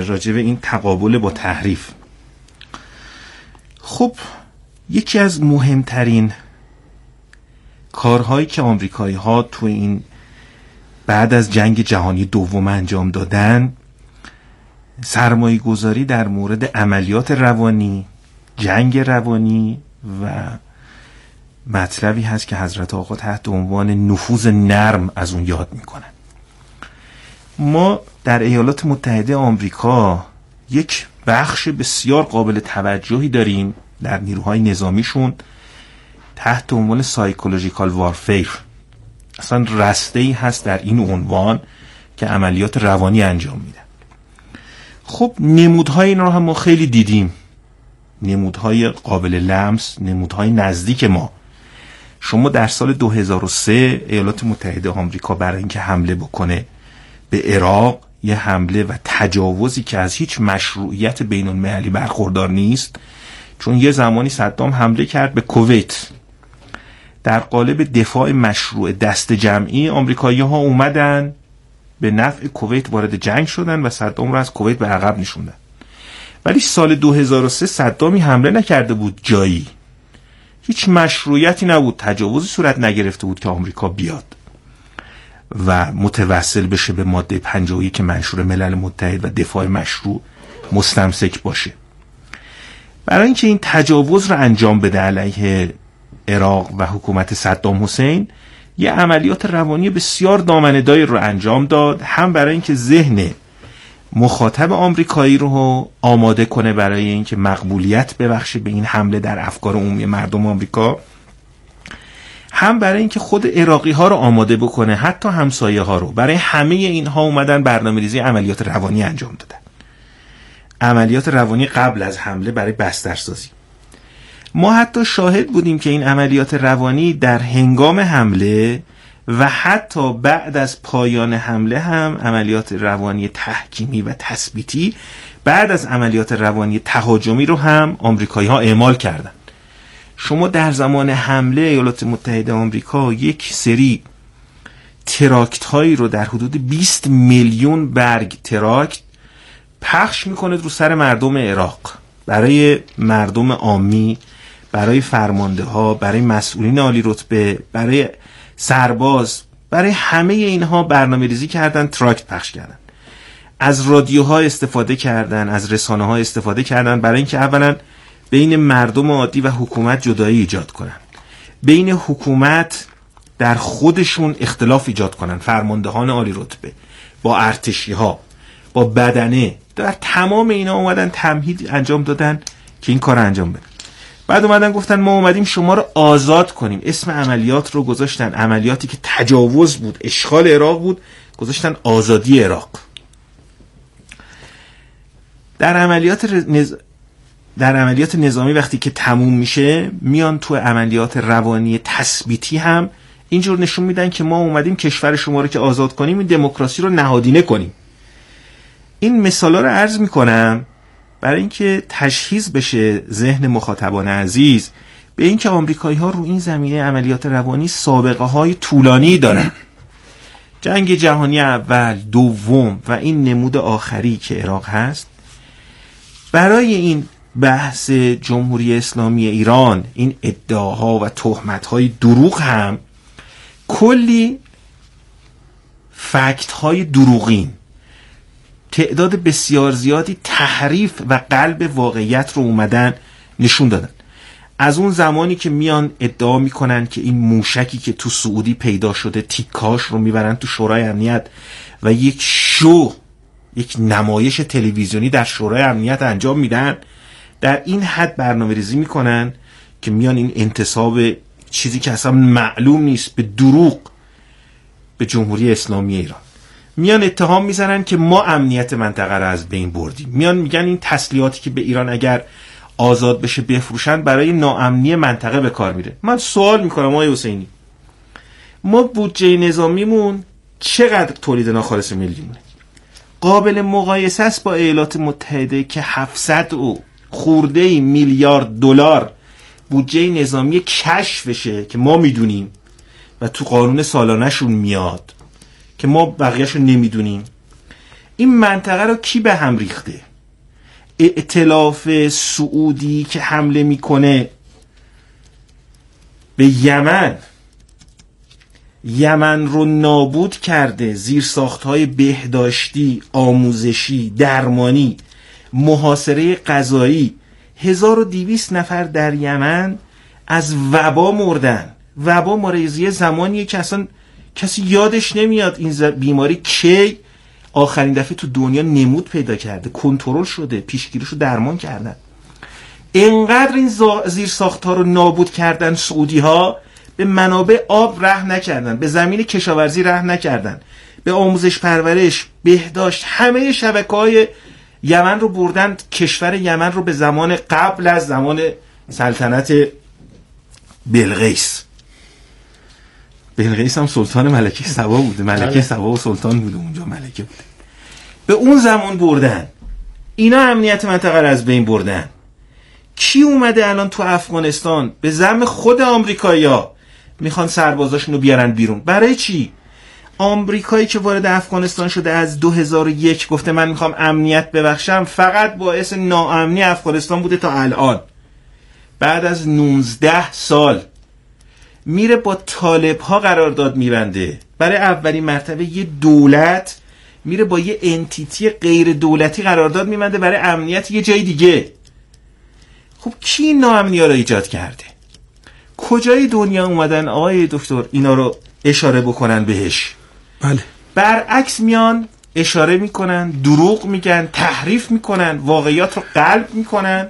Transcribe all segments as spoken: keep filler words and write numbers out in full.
راجع به این تقابل با تحریف. خب یکی از مهمترین کارهایی که آمریکایی ها تو این بعد از جنگ جهانی دوم انجام دادن، سرمایه گذاری در مورد عملیات روانی، جنگ روانی و مطلبی هست که حضرت آقا تحت عنوان نفوذ نرم از اون یاد میکنن. ما در ایالات متحده آمریکا یک بخش بسیار قابل توجهی داریم در نیروهای نظامیشون تحت عنوان سایکولوژیکال وارفیر. اصلا رسته‌ای هست در این عنوان که عملیات روانی انجام میدن. خب نمودهای این رو هم ما خیلی دیدیم، نمودهای قابل لمس، نمودهای نزدیک ما. شما در سال دو هزار و سه ایالات متحده آمریکا برای اینکه حمله بکنه به عراق، یه حمله و تجاوزی که از هیچ مشروعیت بین المللی برخوردار نیست، چون یه زمانی صدام حمله کرد به کویت، در قالب دفاع مشروع دست جمعی آمریکایی ها اومدن به نفع کویت وارد جنگ شدن و صدام رو از کویت به عقب نشوندن. ولی سال دو هزار و سه صدامی حمله نکرده بود جایی، هیچ مشروعیتی نبود، تجاوزی صورت نگرفته بود که آمریکا بیاد و متوسل بشه به ماده پنجاه و یک منشور ملل متحد و دفاع مشروع مستمسک باشه. برای اینکه این تجاوز رو انجام بده علیه عراق و حکومت صدام حسین، یه عملیات روانی بسیار دامنه‌داری رو انجام داد، هم برای اینکه ذهن مخاطب آمریکایی رو آماده کنه برای اینکه مقبولیت ببخشه به این حمله در افکار عمومی مردم آمریکا، هم برای اینکه خود عراقی ها رو آماده بکنه، حتی همسایه ها رو. برای همه اینها اومدن برنامه‌ریزی عملیات روانی انجام دادن، عملیات روانی قبل از حمله برای بسترسازی. ما حتی شاهد بودیم که این عملیات روانی در هنگام حمله و حتی بعد از پایان حمله هم عملیات روانی تحکیمی و تثبیتی بعد از عملیات روانی تهاجمی رو هم آمریکایی ها اعمال کردن. شما در زمان حمله ایالات متحده آمریکا یک سری تراکت هایی رو در حدود بیست میلیون برگ تراکت پخش میکنه رو سر مردم عراق، برای مردم عامی، برای فرمانده ها، برای مسئولین عالی رتبه، برای سرباز، برای همه اینها برنامه ریزی کردن، تراکت پخش کردن، از رادیوها استفاده کردن، از رسانه ها استفاده کردن برای اینکه اولا بین مردم عادی و حکومت جدایی ایجاد کنن، بین حکومت در خودشون اختلاف ایجاد کنن، فرماندهان عالی رتبه با ارتشی ها، با بدنه، در تمام اینا اومدن تمهید انجام دادن که این کار انجام بدن. بعد اومدن گفتن ما اومدیم شما رو آزاد کنیم، اسم عملیات رو گذاشتن، عملیاتی که تجاوز بود، اشغال عراق بود، گذاشتن آزادی عراق. در عملیات نز... در عملیات نظامی وقتی که تموم میشه، میان تو عملیات روانی تثبیتی هم اینجور نشون میدن که ما اومدیم کشور شما رو که آزاد کنیم، این دموکراسی رو نهادینه کنیم. این مثالا رو عرض میکنم برای اینکه تشخیص بشه ذهن مخاطبان عزیز به اینکه آمریکایی ها رو این زمینه عملیات روانی سابقه های طولانی دارن. جنگ جهانی اول، دوم و این نمود آخری که عراق هست، برای این بحث جمهوری اسلامی ایران، این ادعاها و تهمت‌های دروغ هم کلی فکت‌های دروغین، تعداد بسیار زیادی تحریف و قلب واقعیت رو اومدن نشون دادن. از اون زمانی که میان ادعا میکنن که این موشکی که تو سعودی پیدا شده تیکاش رو میبرن تو شورای امنیت و یک شو، یک نمایش تلویزیونی در شورای امنیت انجام میدن، در این حد برنامه ریزی میکنن که میان این انتساب چیزی که اصلا معلوم نیست به دروغ به جمهوری اسلامی ایران، میان اتهام میزنن که ما امنیت منطقه رو از بین بردیم. میان میگن این تسلیحاتی که به ایران اگر آزاد بشه بفروشن برای ناامنی منطقه به کار میره. من سوال میکنم آقای حسینی، ما بودجه نظامیمون چقدر تولید ناخالص ملی مونه؟ قابل مقایسه است با ایالات متحده که هفتصد و خورده میلیارد دلار بودجه نظامی کشفشه که ما میدونیم و تو قانون سالانه‌شون میاد که ما بقیه‌شو نمیدونیم. این منطقه رو کی به هم ریخته؟ ائتلاف سعودی که حمله میکنه به یمن، یمن رو نابود کرده، زیرساخت‌های بهداشتی، آموزشی، درمانی، محاصره غذایی. هزار و دویست نفر در یمن از وبا مردن. وبا مرضیه زمانیه که اصلا کسی یادش نمیاد این بیماری کی آخرین دفعه تو دنیا نمود پیدا کرده، کنترل شده، پیشگیریشو درمان کردن. اینقدر این زیرساخت‌ها رو نابود کردن سعودی‌ها، به منابع آب رحم نکردن، به زمین کشاورزی رحم نکردن، به آموزش پرورش، بهداشت، همه شبکه‌های یمن رو بردن. کشور یمن رو به زمان قبل از زمان سلطنت بلقیس، بلقیس هم سلطان ملکه سبا بوده، ملکه سبا و سلطان بوده اونجا، ملکه بوده، به اون زمان بردن. اینا امنیت منطقه رو از بین بردن. کی اومده الان تو افغانستان به زعم خود آمریکایی‌ها میخوان سربازاشونو بیارن بیرون؟ برای چی؟ آمریکایی که وارد افغانستان شده از دو هزار و یک گفته من میخوام امنیت ببخشم، فقط باعث ناامنی افغانستان بوده تا الان. بعد از نوزده سال میره با طالب ها قرارداد میبنده. برای اولین مرتبه یه دولت میره با یه انتیتی غیر دولتی قرارداد میبنده برای امنیت یه جای دیگه. خب کی این ناامنی ها رو ایجاد کرده؟ کجای دنیا اومدن آقای دکتر اینا رو اشاره بکنن بهش؟ بله. برعکس میان اشاره میکنن، دروغ میگن، تحریف میکنن، واقعیات رو قلب میکنن.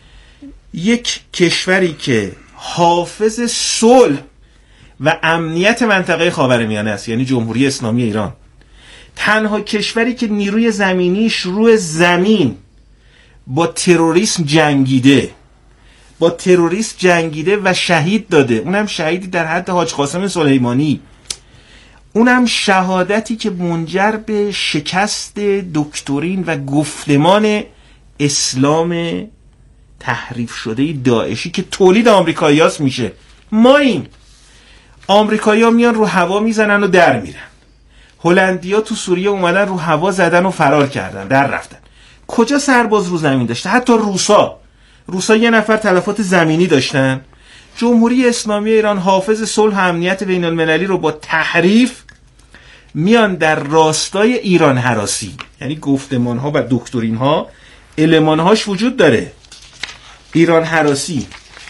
یک کشوری که حافظ صلح و امنیت منطقه خاورمیانه است، یعنی جمهوری اسلامی ایران، تنها کشوری که نیروی زمینیش روی زمین با تروریسم جنگیده، با تروریسم جنگیده و شهید داده، اونم شهیدی در حد حاج قاسم سلیمانی، اونم شهادتی که منجر به شکست دکترین و گفتمان اسلام تحریف شده داعشی که تولید آمریکایی‌هاست میشه. ما این آمریکایی‌ها میان رو هوا میزنن و در میرن. هلندی‌ها تو سوریه اومدن رو هوا زدن و فرار کردن، در رفتن. کجا سرباز رو زمین داشته؟ حتی روسا روسا یه نفر تلفات زمینی داشتن. جمهوری اسلامی ایران حافظ صلح و امنیت بین المللی رو با تحریف میان در راستای ایران هراسی، یعنی گفتمان ها و دکترین ها المان هاش وجود داره. ایران هراسی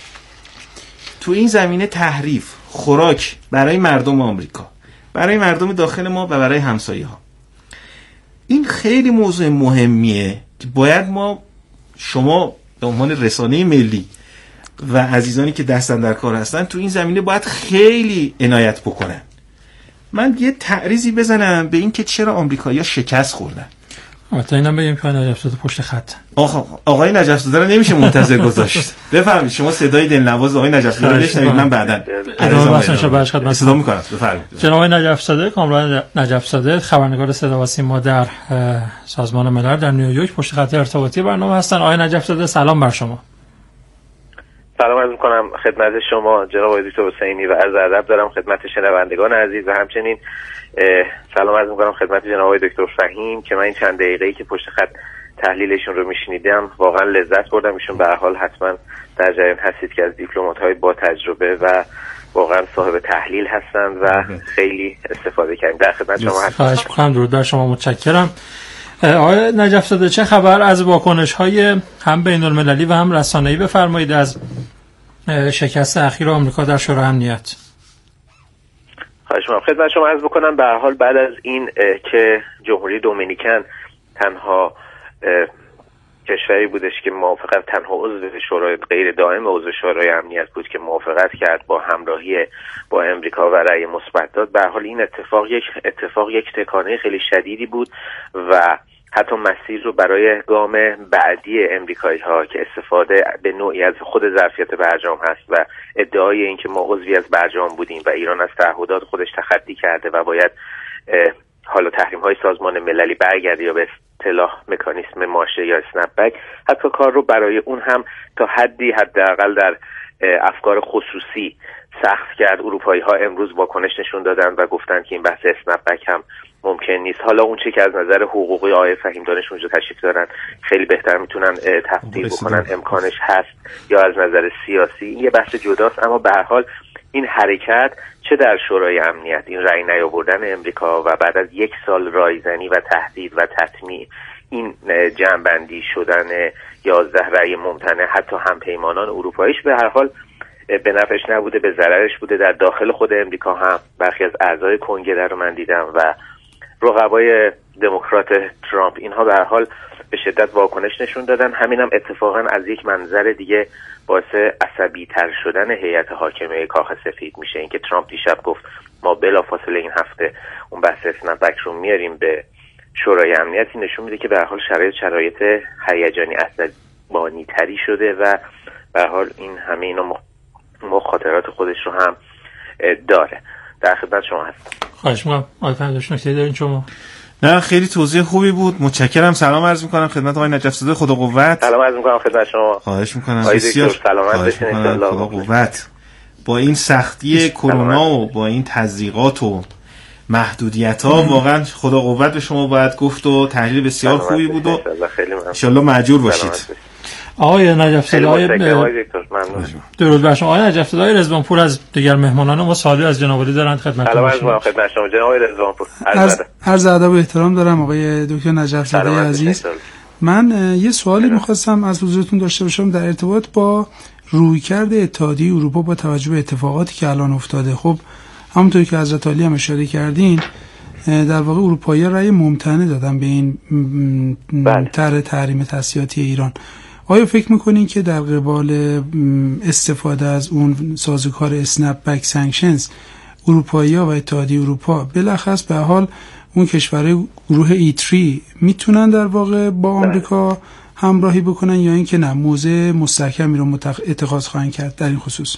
تو این زمینه تحریف خوراک برای مردم آمریکا، برای مردم داخل ما و برای همسایه ها. این خیلی موضوع مهمیه که باید ما، شما به عنوان رسانه ملی و عزیزانی که دستن در کار هستن تو این زمینه باید خیلی عنایت بکنن. من یه تعریضی بزنم به این که چرا آمریکایی‌ها شکست خوردن. البته اینم بگیم که نجف‌زاده پشت خط. آقا آقای نجف‌زاده رو نمیشه منتظر گذاشت. بفرمایید شما صدای دلنواز آقای نجف‌زاده رو بشنوید، من بعداً ادامه بحثش رو برش خدمت صدا می‌کنم. بفرمایید. جناب نجف‌زاده، کامران نجف‌زاده، خبرنگار صدا و سیما در سازمان ملل در نیویورک، پشت خط ارتباطی برنامه هستن. آقای نجف‌زاده سلام بر شما. سلام عرض می‌کنم خدمت شما جناب آقای دکتر حسینی و عرض ادب دارم خدمت شنوندگان عزیز و همچنین سلام عرض می‌کنم خدمت جناب آقای دکتر فهیم که من این چند دقیقه‌ای که پشت خط تحلیلشون رو میشنیدم واقعا لذت بردم. ایشون به هر حال حتما در جریان هستید که از دیپلمات‌های با تجربه و واقعا صاحب تحلیل هستند و خیلی استفاده کردیم. در خدمت شما هستم. خواهش می‌کنم. درود بر شما، متشکرم. آقای نجف‌زاده چه خبر از واکنش‌های هم بین‌المللی و هم رسانه‌ای بفرمایید از شکست اخیر آمریکا در شورای امنیت؟ خواهش می‌کنم. خدمت شما عرض بکنم به هر حال بعد از این که جمهوری دومینیکن تنها کشوری بودش که موافقت تنها عضو شورای غیر دائم عضو شورای امنیت بود که موافقت کرد با همراهی با امریکا و رأی مثبت داد، به هر حال این اتفاق یک اتفاق یک تکانه خیلی شدیدی بود و حتی مسیر رو برای گام بعدی امریکایی‌ها که استفاده به نوعی از خود ظرفیت برجام هست و ادعای این که ما عضوی از برجام بودیم و ایران از تعهدات خودش تخطی کرده و باید حالا تحریم‌های سازمان مللی برگرده یا به اصطلاح مکانیسم ماشه یا اسنپ بک، حتی کار رو برای اون هم تا حدی حداقل در افکار خصوصی سخت کرد. اروپایی‌ها امروز واکنش نشون دادن و گفتن که این بحث اسنپ بک هم ممکن نیست. حالا اون چه که از نظر حقوقی آقای فهیم دانش اونجا تشریف دارن خیلی بهتر میتونن تفسیر بکنن امکانش هست یا از نظر سیاسی این یه بحث جداست، اما به هر حال این حرکت چه در شورای امنیت این رأی نیاوردن امریکا و بعد از یک سال رایزنی و تهدید و تطمیع این جمع‌بندی شدن یازده رأی ممتنع حتی همپیمانان اروپاییش به هر حال به نفعش نبوده، به ضررش بوده. در داخل خود امریکا هم برخی از اعضای کنگره رو من دیدم و رقبای دموکرات ترامپ اینها به هر حال به شدت واکنش نشون دادن. همینم اتفاقا از یک منظر دیگه باعث عصبی تر شدن هیئت حاکمه کاخ سفید میشه. اینکه ترامپ دیشب گفت ما بلافاصله این هفته اون بحث اسنپبک رو میاریم به شورای امنیت، این نشون میده که به هر حال شرایط شرایط هیجانی عصبانی تری شده و به هر حال این همه اینا مخاطرات خودش رو هم داره. در خدمت شما هستم. خواهش می‌کنم. آقای فهمیدوش نکته دارین شما؟ نه خیلی توضیح خوبی بود، متشکرم. سلام عرض میکنم خدمت آقای نجف زاده، خدا قوت. سلام عرض میکنم خدمت شما. خواهش میکنم. بسیار سلامت باشین ان شاء الله. خدا قوت. با این سختی کرونا و با این تضییقات و محدودیت‌ها واقعا خدا قوت به شما باید گفت و تحلیل بسیار خوبی بود و ان شاء الله مأجور باشید. آقای نجف زاده، آقای درود بر شما. آقای نجف زاده، آقای رضوانپور از دیگر مهمانان ما سوالی از جناب عالی دارند خدمت شما. سلام خدمت شما جناب آقای رضوانپور. عرض ادب و احترام دارم آقای دکتر نجف زاده عزیز. من یه سوالی می‌خواستم از حضورتون داشته باشم در ارتباط با رویکرد اتحادیه اروپا با توجه به اتفاقاتی که الان افتاده. خب همونطور که حضرت عالی هم اشاره کردین در واقع اروپایی‌ها رأی ممتنع دادن به این طرح تحریم تسلیحاتی ایران. آیا فکر میکنین که در قبال استفاده از اون سازوکار اسنپ بک سانکشنز اروپایی‌ها و اتحادیه اروپا بالاخص به حال اون کشورهای گروه ای تری میتونن در واقع با آمریکا همراهی بکنن یا اینکه نه موضع مستحکمی رو اتخاذ خواهند کرد در این خصوص؟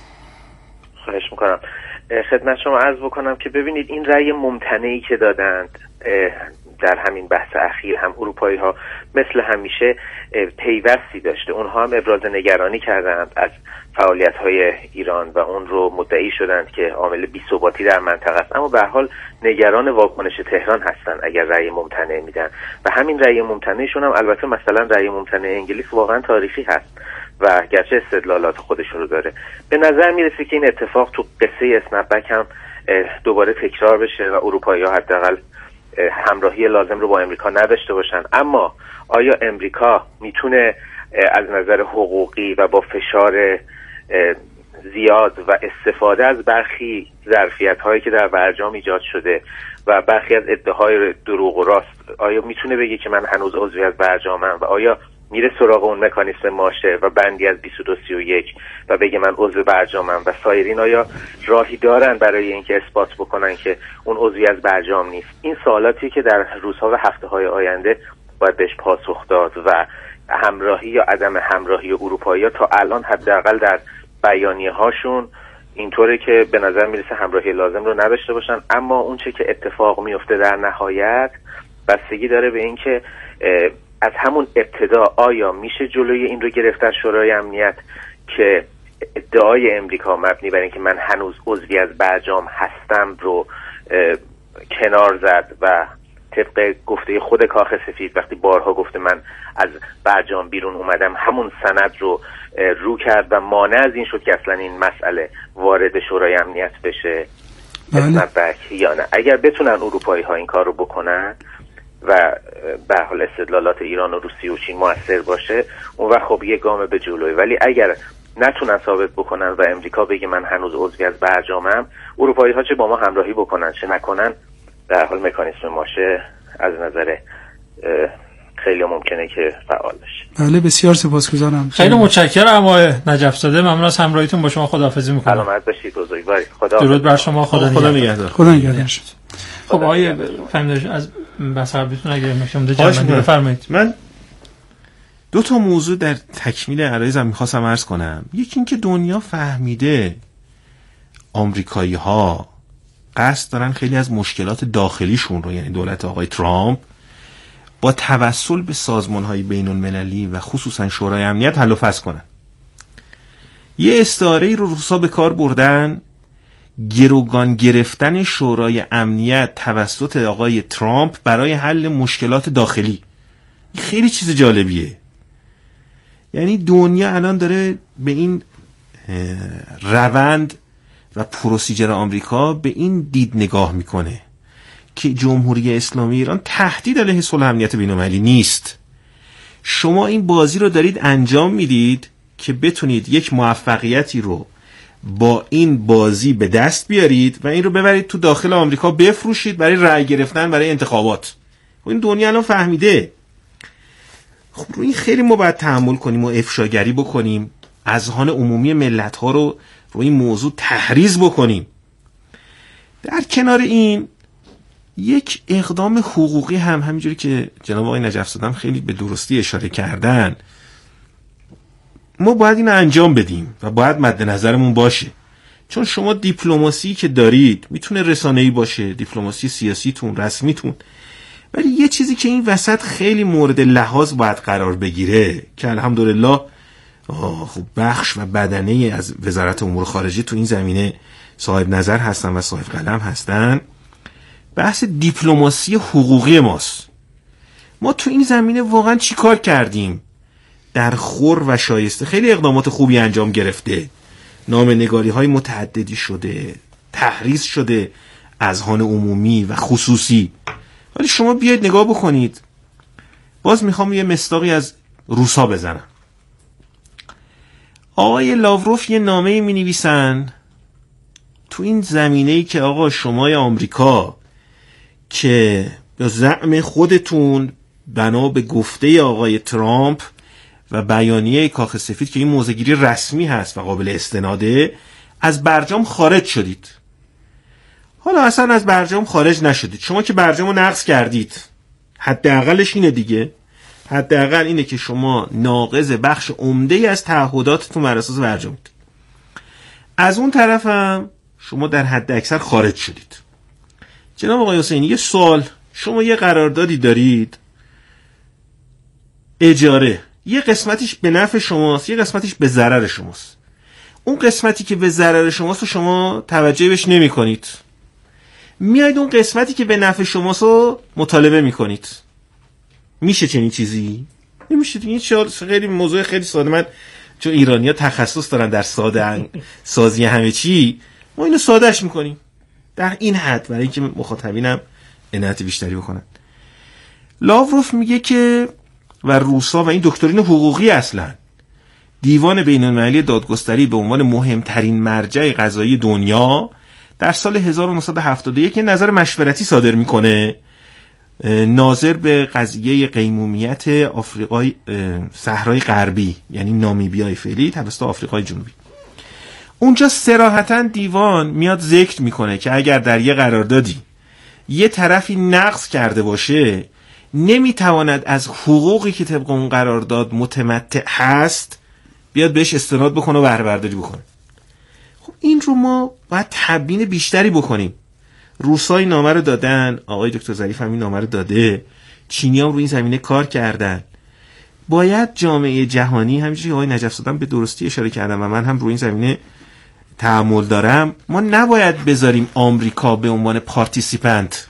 خواهش میکنم. خدمت شما عرض بکنم که ببینید این رأی ممتنعی که دادند در همین بحث اخیر هم اروپایی ها مثل همیشه پیوستی داشته. اونها هم ابراز نگرانی کردند از فعالیت های ایران و اون رو مدعی شدند که عامل بی‌ثباتی در منطقه است، اما به هر حال نگران واکنش تهران هستند اگر رأی ممتنع میدن. و همین رأی ممتنعشون هم البته مثلا رأی ممتنع انگلیس واقعا تاریخی هست و گرچه استدلالات خودش رو داره. به نظر میرسه که این اتفاق تو قصه اسنپبک هم دوباره تکرار بشه و اروپایی‌ها حداقل همراهی لازم رو با امریکا نداشته باشن. اما آیا امریکا میتونه از نظر حقوقی و با فشار زیاد و استفاده از برخی ظرفیت‌هایی که در برجام ایجاد شده و برخی از ادعاهای دروغ و راست، آیا میتونه بگه که من هنوز عضوی از برجامم و آیا میره سراغ اون مکانیسم ماشه و بندی از بیست و دو سی و یک و بگه من عضو برجامم و سایرین آیا راهی دارن برای اینکه اثبات بکنن که اون عضوی از برجام نیست؟ این سوالاتی که در روزها و هفته‌های آینده باید بهش پاسخ داد و همراهی یا عدم همراهی اروپایی‌ها تا الان حداقل در بیانیه هاشون اینطوره که به نظر میرسه همراهی لازم رو نداشته باشن. اما اون چه که اتفاق میفته در نهایت بستگی داره به اینکه از همون ابتدا آیا میشه جلوی این رو گرفت در شورای امنیت که ادعای امریکا مبنی بر اینکه من هنوز عضوی از برجام هستم رو کنار زد و طبق گفته خود کاخ سفید وقتی بارها گفته من از برجام بیرون اومدم همون سند رو رو کرد و مانع از این شد که اصلا این مسئله وارد شورای امنیت بشه اسنپبک یا نه. اگر بتونن اروپایی ها این کار رو بکنن و به حال استدلالات ایران و روسیه و چین مؤثر باشه اون وقت خب یه گام به جلوی، ولی اگر نتونن ثابت بکنن و امریکا بگه من هنوز عضوی از برجامم، اروپایی ها چه با ما همراهی بکنن چه نکنن در حال مکانیسم ماشه از نظر خیلی ممکنه که فعال بشه. بله بسیار سپاسگزارم. خیلی متشکرم آقای نجف زاده، ممنون از همراهیتون با شما. خداحافظی میکنم. سلامت باشید بزرگواری. خدا درود بر شما. خدا خدا نگهدار. خدا نگهدار. خب آقای فهمیدوش از بس قبلیتون اگه میشم ده جمع بفرمایید. من دو تا موضوع در تکمیل عرایزم میخواستم عرض کنم. یکی این که دنیا فهمیده آمریکایی ها قصد دارن خیلی از مشکلات داخلیشون رو، یعنی دولت آقای ترامپ، با توسل به سازمان‌های بین‌المللی و خصوصا شورای امنیت حل و فصل کنن. یه استعاره‌ای رو روسا به کار بردن، گروگان گرفتن شورای امنیت توسط آقای ترامپ برای حل مشکلات داخلی. خیلی چیز جالبیه. یعنی دنیا الان داره به این روند و پروسیجر آمریکا به این دید نگاه میکنه که جمهوری اسلامی ایران تهدید علیه صلح امنیت بین‌المللی نیست. شما این بازی رو دارید انجام میدید که بتونید یک موفقیتی رو با این بازی به دست بیارید و این رو ببرید تو داخل آمریکا بفروشید برای رأی گرفتن برای انتخابات. این دنیا الان فهمیده. خب رو این خیلی ما باید تحمل کنیم و افشاگری بکنیم، اذهان عمومی ملت ها رو رو این موضوع تحریض بکنیم. در کنار این یک اقدام حقوقی هم همینجوری که جناب آقای نجف‌زاده خیلی به درستی اشاره کردن، ما باید اینو انجام بدیم و باید مد نظرمون باشه. چون شما دیپلماسی که دارید میتونه رسانه‌ای باشه، دیپلماسی سیاسیتون، رسمیتون، ولی یه چیزی که این وسط خیلی مورد لحاظ باید قرار بگیره که الحمدلله خب بخش و بدنه از وزارت امور خارجه تو این زمینه صاحب نظر هستن و صاحب قلم هستن، بحث دیپلماسی حقوقی ماست. ما تو این زمینه واقعا چی کار کردیم؟ در خور و شایسته خیلی اقدامات خوبی انجام گرفته، نامه‌نگاری های متعددی شده، تحریض شده اذهان عمومی و خصوصی. ولی شما بیاید نگاه بکنید. باز میخوام یه مصداقی از روسا بزنم. آقای لاوروف یه نامه می نویسن تو این زمینه‌ای که آقا شمای آمریکا که به زعم خودتون بنا به گفته آقای ترامپ و بیانیه کاخ سفید که این موضع‌گیری رسمی هست و قابل استناده، از برجام خارج شدید. حالا اصلا از برجام خارج نشدید، شما که برجام رو نقض کردید. حداقلش اینه دیگه، حداقل اینه که شما ناقض بخش عمده‌ای از تعهداتتون بر اساس برجامید. از اون طرف هم شما در حد اکثر خارج شدید. جناب آقای حسینی یه سوال، شما یه قراردادی دارید اجاره، یه قسمتیش به نفع شماست، یه قسمتیش به ضرر شماست. اون قسمتی که به ضرر شماست رو شما توجه بهش نمی کنید، میاید اون قسمتی که به نفع شماست رو مطالبه می کنید. میشه چنین چیزی؟ نمیشه. این خیلی موضوع خیلی ساده. من چون ایرانی‌ها تخصص دارن در ساده سازی همه چی، ما اینو سادهش میکنیم در این حد برای اینکه مخاطبینم عنایت بیشتری بکنن. لاوروف میگه که و روسا و این دکترین حقوقی اصلا دیوان بین‌المللی دادگستری به عنوان مهمترین مرجع قضایی دنیا در سال هزار و نهصد و هفتاد و یک نظر مشورتی صادر میکنه ناظر به قضیه قیمومیت آفریقای صحرای غربی، یعنی نامیبیای فعلی توسط آفریقای جنوبی. اونجا صراحتاً دیوان میاد ذکر میکنه که اگر در یه قراردادی یه طرفی نقض کرده باشه، نمیتواند از حقوقی که طبق اون قرارداد متمتع هست بیاد بهش استناد بکنه و بهره برداری بکنه. خب این رو ما باید تبیین بیشتری بکنیم. روسای نامه رو دادن، آقای دکتر ظریف هم این نامه رو داده، چینی هم رو این زمینه کار کردن. باید جامعه جهانی، همینجوری آقای نجف‌زاده به درستی اشاره کردن و من هم رو این زمینه تأمل دارم، ما نباید بذاریم آمریکا به عنوان پارتیسیپنت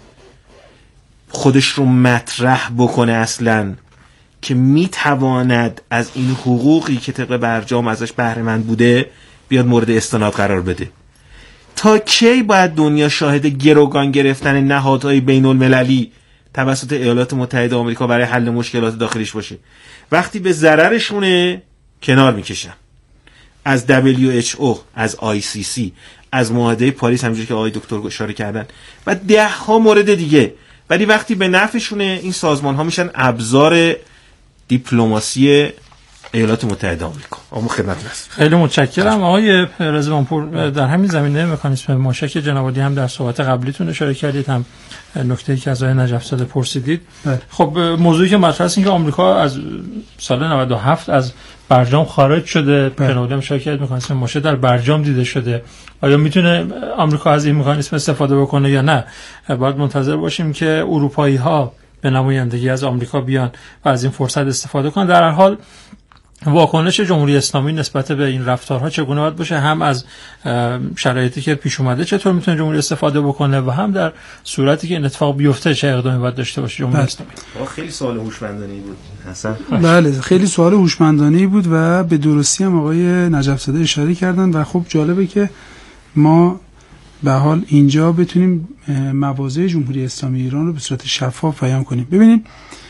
خودش رو مطرح بکنه اصلا که میتواند از این حقوقی که طبق برجام ازش بهره مند بوده بیاد مورد استناد قرار بده. تا کی باید دنیا شاهد گروگان گرفتن نهادهای بین المللی توسط ایالات متحده آمریکا برای حل مشکلات داخلیش باشه؟ وقتی به ضررشونه کنار میکشن، از دبلیو اچ او، از آی سی سی، از معاهده پاریس همونجوری که آقای دکتر اشاره کردن و ده ها مورد دیگه، ولی وقتی به نفعشونه این سازمان ها میشن ابزار دیپلماسی ایالات متحده آمریکا. اما خدمت هست. خیلی متشکرم آقای رضوانپور. در همین زمینه مکانیسم ماشک جناب عالی هم در صحبت قبلیتون اشاره کردید، هم نکته‌ای که از آقای نجف‌زاده پرسیدید. بله. خب موضوعی که مطرح است این که آمریکا از سال نود و هفت از برجام خارج شده. جناب عالی شرکت مکانیسم ماشک در برجام دیده شده. آیا میتونه آمریکا از این مکانیسم استفاده بکنه یا نه؟ باید منتظر باشیم که اروپایی‌ها به نمایندگی از آمریکا بیان و از این فرصت استفاده کنن. در هر حال واکنش جمهوری اسلامی نسبت به این رفتارها چگونه باید باشه؟ هم از شرایطی که پیش اومده چطور میتونه جمهوری استفاده بکنه و هم در صورتی که این اتفاق بیفته چه اقدامی باید داشته باشه جمهوری اسلامی؟ خیلی سوال هوشمندانه‌ای بود حسن. بله خیلی سوال هوشمندانه‌ای بود و به درستی هم آقای نجف‌زاده اشاره کردن و خب جالبه که ما به حال اینجا بتونیم مواضع جمهوری اسلامی ایران رو به صورت شفاف بیان کنیم. ببینید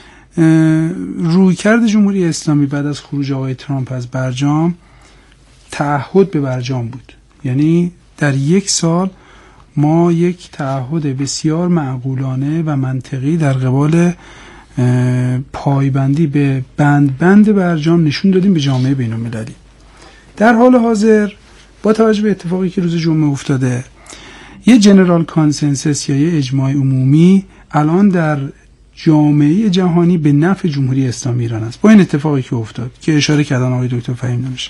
رویکرد جمهوری اسلامی بعد از خروج آقای ترامپ از برجام تعهد به برجام بود. یعنی در یک سال ما یک تعهد بسیار معقولانه و منطقی در قبال پایبندی به بند بند برجام نشون دادیم به جامعه بین المللی. در حال حاضر با توجه به اتفاقی که روز جمعه افتاده یه جنرال کانسنسس یا یه اجماع عمومی الان در جامعه جهانی به نفع جمهوری اسلامی ایران است با این اتفاقی که افتاد که اشاره کردن آقای دکتر فهیم دانش.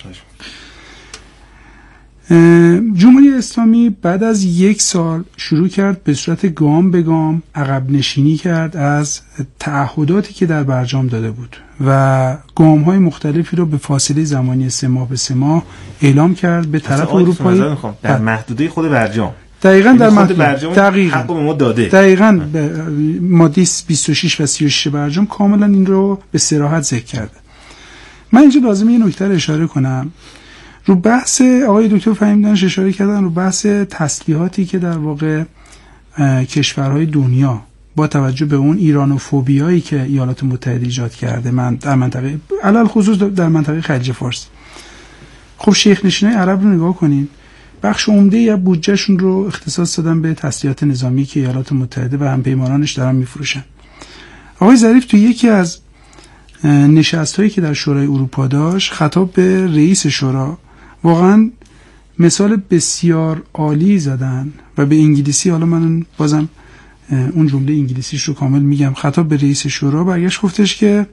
جمهوری اسلامی بعد از یک سال شروع کرد به صورت گام به گام عقب نشینی کرد از تعهداتی که در برجام داده بود و گام های مختلفی رو به فاصله زمانی سه ماه به سه ماه اعلام کرد به طرف اروپایی در محدوده خود برجام. دقیقاً در محدود دقیقاً حق به ما داده. دقیقاً ماده بیست و شش و سی و شش برجام کاملا این رو به صراحت ذکر کرده. من اینجا لازمه یه نکته رو اشاره کنم. رو بحث آقای دکتر فهیم دانش اشاره کردن رو بحث تسلیحاتی که در واقع کشورهای دنیا با توجه به اون ایرانوفوبیایی که ایالات متحده ایجاد کرده من در منطقه علل خصوص در منطقه خلیج فارس. خب شیخ نشینای عرب رو نگاه کنین، بخش عمده‌ای از بودجهشون رو اختصاص دادن به تسلیحات نظامی که ایالات متحده و همپیمانانش دارن میفروشن. آقای ظریف تو یکی از نشست‌هایی که در شورای اروپا داشت خطاب به رئیس شورا واقعا مثال بسیار عالی زدن و به انگلیسی، حالا من بازم اون جمله انگلیسیش رو کامل میگم، خطاب به رئیس شورا برگشت گفتش که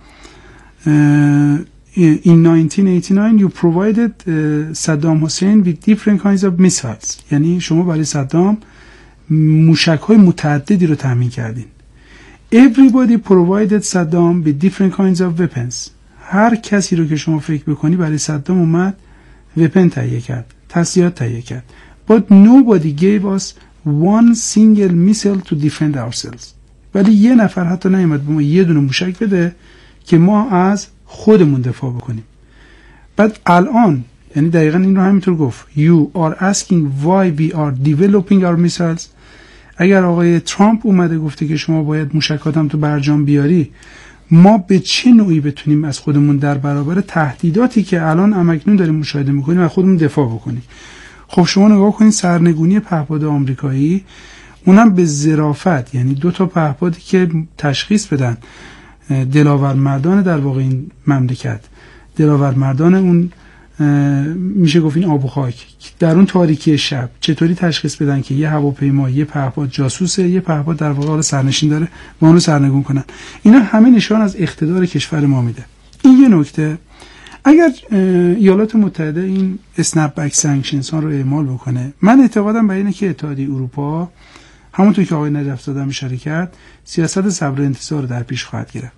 in nineteen eighty-nine you provided Saddam Hussein with different kinds of missiles. یعنی شما برای صدام موشک‌های متعددی رو تامین کردین. Everybody provided Saddam with different kinds of weapons. هر کسی رو که شما فکر بکنی برای صدام اومد وپن تهیه کرد، تسلیحات تهیه کرد. But nobody gave us one single missile to defend ourselves. ولی یه نفر حتی نیامد به ما یه دونه موشک بده که ما از خودمون دفاع بکنیم. بعد الان یعنی دقیقاً این رو همینطور گفت You are asking why we are developing our missiles. اگر آقای ترامپ اومده گفته که شما باید موشکاتم تو برجام بیاری، ما به چه نوعی بتونیم از خودمون در برابر تهدیداتی که الان همکنون داریم مشاهده میکنیم از خودمون دفاع بکنیم؟ خب شما نگاه کنید سرنگونی پهپاد آمریکایی، اونم به ظرافت، یعنی دو تا پهپادی که تشخیص بدن دلاور مردان در واقع این مملکت، دلاور مردان اون میشه گفت این آب و خاک در اون تاریکی شب چطوری تشخیص بدن که یه هواپیما یه پهپاد جاسوسه، یه پهپاد در واقع حال سرنشین داره و اون رو سرنگون کنن. اینا همه نشان از اقتدار کشور ما میده. این یه نکته. اگر ایالات متحده این اسنپ بک سانکشنز ها رو اعمال بکنه، من اعتقادم بر اینه که اتحادیه اروپا همونطور که آقای نجف‌زاده اشاره کرد سیاست صبر و انتظار در پیش خواهد گرفت.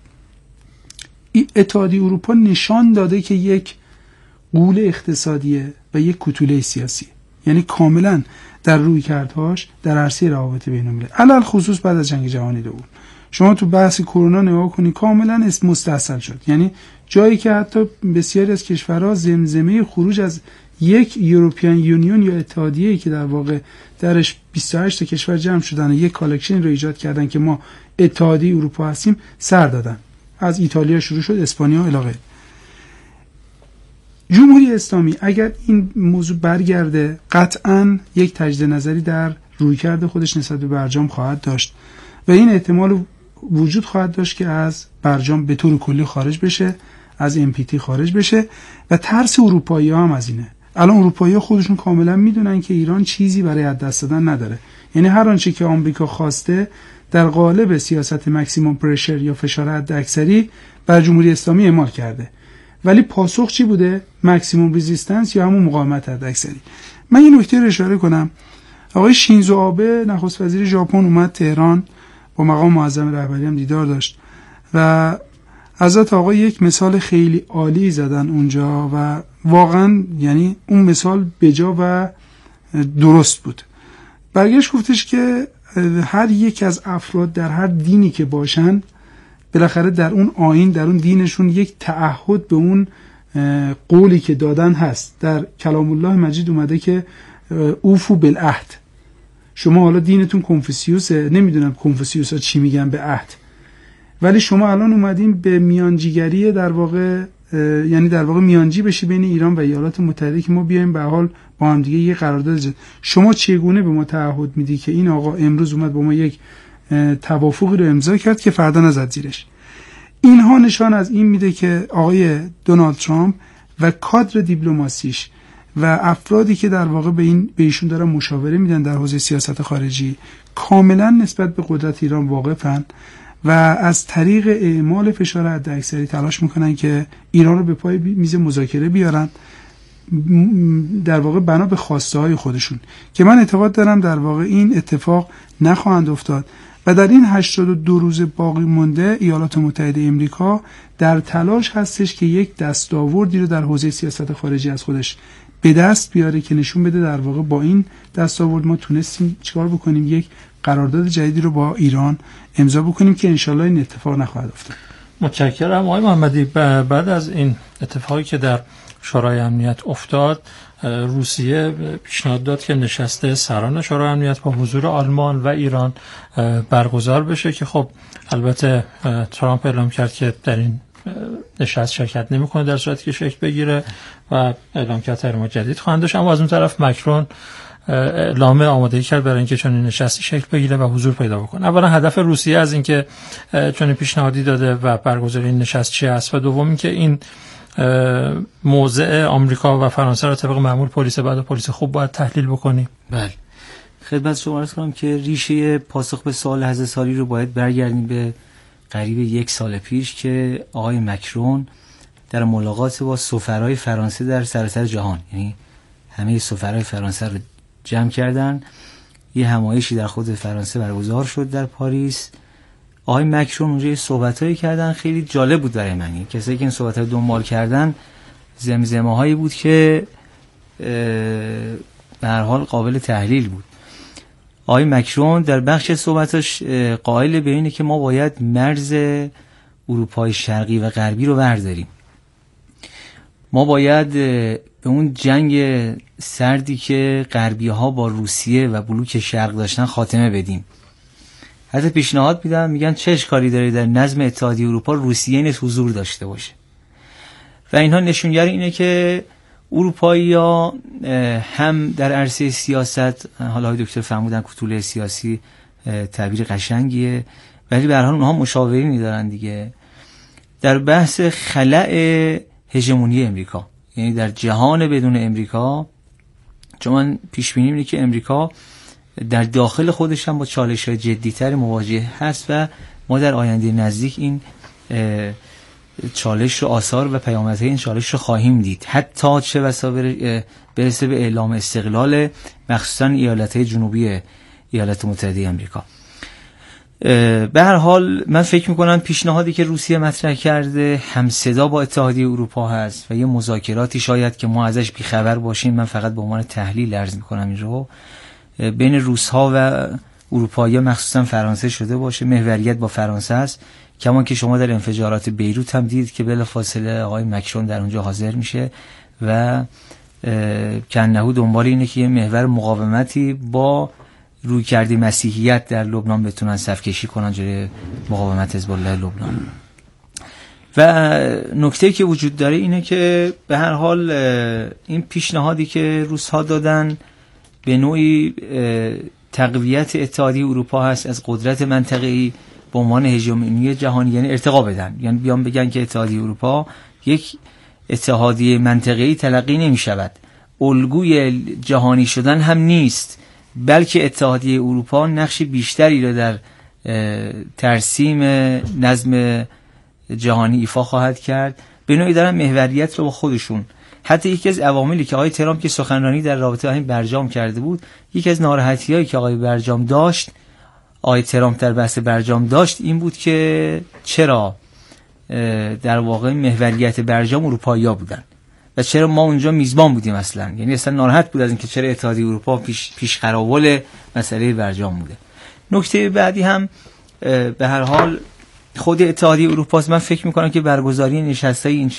اتحادیه اروپا نشان داده که یک غول اقتصادیه و یک کوتوله سیاسی، یعنی کاملا در رویکردهاش در عرصه روابط بین‌المللی، علل خصوص بعد از جنگ جهانی دوم. شما تو بحث کرونا نگاه کنید کاملا اسم مستحصل شد، یعنی جایی که حتی بسیاری از کشورها زمزمه خروج از یک یوروپیان یونیون یا اتحادیه‌ای که در واقع درش بیست و هشت تا کشور جمع شدن و یک کالکشن رو ایجاد کردن که ما اتحادیه اروپا هستیم سر دادن. از ایتالیا شروع شد، اسپانیا الی آخر. جمهوری اسلامی اگر این موضوع برگرده قطعاً یک تجدید نظری در رویکرد خودش نسبت به برجام خواهد داشت و این احتمال وجود خواهد داشت که از برجام به طور کلی خارج بشه، از ام پی تی خارج بشه و ترس اروپایی‌ها هم از اینه. الان اروپایی‌ها خودشون کاملا میدونن که ایران چیزی برای از دست دادن نداره، یعنی هر آنچه که آمریکا خواسته در قالب سیاست ماکسیموم پرشر یا فشار حداکثری بر جمهوری اسلامی اعمال کرده، ولی پاسخ چی بوده؟ ماکسیموم رزिस्टنس یا همون مقاومت حداکثری. من این نکته رو اشاره کنم. آقای شینزو آبه نخست وزیر ژاپن اومد تهران، با مقام معظم رهبری هم دیدار داشت و حضرت آقا یک مثال خیلی عالی زدن اونجا و واقعا یعنی اون مثال بجا و درست بود. برگشت گفتش که هر یک از افراد در هر دینی که باشن بالاخره در اون آیین، در اون دینشون یک تعهد به اون قولی که دادن هست. در کلام الله مجید اومده که اوفو بالعهد. شما حالا دینتون کنفوسیوسه، نمیدونم کنفوسیوسا چی میگن به عهد، ولی شما الان اومدین به میانجیگری در واقع، یعنی در واقع میانجی بشی بین ایران و ایالات متحده که ما بیایم به حال با هم دیگه یه قرارداد جد. شما چگونه به ما تعهد میدی که این آقا امروز اومد با ما یک توافقی رو امضا کرد که فردا نزد زیرش؟ اینها نشان از این میده که آقای دونالد ترامپ و کادر دیپلماسیش و افرادی که در واقع به این به ایشون دارن مشاوره میدن در حوزه سیاست خارجی کاملا نسبت به قدرت ایران واقفن و از طریق اعمال فشار حداکثری تلاش میکنن که ایران رو به پای میز مذاکره بیارن، در واقع بنا به خواسته های خودشون، که من اعتقاد دارم در واقع این اتفاق نخواهند افتاد. و در این هشتاد و دو روز باقی مونده ایالات متحده امریکا در تلاش هستش که یک دستاوردی رو در حوزه سیاست خارجی از خودش به دست بیاره که نشون بده در واقع با این دستاورد ما تونستیم چیکار بکنیم، یک قرارداد جدیدی رو با ایران امضا بکنیم که انشالله این اتفاق نخواهد افتاد. متشکرم آقای محمدی. بعد از این اتفاقی که در شورای امنیت افتاد، روسیه پیشنهاد داد که نشست سران شورای امنیت با حضور آلمان و ایران برگزار بشه که خب البته ترامپ اعلام کرد که در این نشست شرکت نمیکنه در صورتی که شکل بگیره و اعلام کرد تحریمات جدید خواهند داشت. اما از اون طرف مکرون اعلام آمادگی کرد برای اینکه چنین نشستی شکل بگیره و حضور پیدا بکنه. اولا هدف روسیه از اینکه چنین پیشنهادی داده و برگزاری این نشست چی است و دوم اینکه این موضع آمریکا و فرانسه را طبق معمول پلیس بعد و پلیس خوب باید تحلیل بکنیم. بله، خدمت شما عرض کنم که ریشه پاسخ به سوال هزار سالی رو باید برگردیم به قریب یک سال پیش که آقای مکرون در ملاقات با سفرای فرانسه در سراسر جهان، یعنی همه سفرای فرانسه رو جمع کردن، یه همایشی در خود فرانسه برگزار شد در پاریس. آقای مکرون اونجا یه صحبتایی کردن خیلی جالب بود برای من. این کسایی که این صحبت‌ها رو دنبال کردن زمزمه‌هایی بود که به هر حال قابل تحلیل بود. آقای مکرون در بخش صحبتاش قائل به اینه که ما باید مرز اروپای شرقی و غربی رو برداریم. ما باید به اون جنگ سردی که غربی‌ها با روسیه و بلوک شرق داشتن خاتمه بدیم. حتی پیشنهاد میدن، میگن چه اشکالی داره در نظم اتحادیه اروپا روسیه نیز حضور داشته باشه. و اینها نشونگر اینه که اروپایی‌ها هم در عرصه سیاست، حالا دکتر فرمودن کوتوله سیاسی تعبیر قشنگیه، ولی به هر حال اونها مشاورینی دارن دیگه در بحث خلأ هژمونی امریکا، یعنی در جهان بدون امریکا. چون من پیش بینی اینه که امریکا در داخل خودش هم با چالش‌های جدی‌تر مواجه هست و ما در آینده نزدیک این چالش رو، آثار و پیامدهای این چالش رو خواهیم دید، حتی چه بسا برسه به اعلام استقلال مخصوصا ایالت‌های جنوبی ایالات متحده آمریکا. به هر حال من فکر میکنم پیشنهادی که روسیه مطرح کرده هم صدا با اتحادیه اروپا هست و یه مذاکراتی شاید که ما ازش بیخبر باشیم، من فقط به عنوان تحلیل عرض میکنم این رو، بین روس‌ها و اروپایی‌ها مخصوصا فرانسه شده باشه. محوریت با فرانسه است، کما که شما در انفجارات بیروت هم دیدید که بلافاصله آقای مکرون در اونجا حاضر میشه و کنهو دنبال اینه که یه محور مقاومتی با رویکرد مسیحیت در لبنان بتونن صف کشی کنن جلوی مقاومت حزب الله لبنان. و نکته که وجود داره اینه که به هر حال این پیشنهادی که روس‌ها دادن به نوعی تقویت اتحادیه اروپا هست از قدرت منطقه‌ای به عنوان هژمونی جهانی، یعنی ارتقا بدن، یعنی بیان بگن که اتحادیه اروپا یک اتحادیه منطقه‌ای تلقی نمی‌شود، الگوی جهانی شدن هم نیست، بلکه اتحادیه اروپا نقش بیشتری را در ترسیم نظم جهانی ایفا خواهد کرد. به نوعی دارن محوریت رو با خودشون. حتی یکی از عواملی که آقای ترامپ که سخنرانی در رابطه با این برجام کرده بود، یکی از ناراحتی‌هایی که آقای برجام داشت، آقای ترامپ در بحث برجام داشت این بود که چرا در واقع محوریت برجام اروپایی‌ها بودن و چرا ما اونجا میزبان بودیم اصلا، یعنی اصلا ناراحت بود از اینکه چرا اتحادیه اروپا پیش پیش قراول مسئله برجام بوده. نکته بعدی هم به هر حال خود اتحادیه اروپا است. من فکر می‌کنم که برگزاری نشست‌های این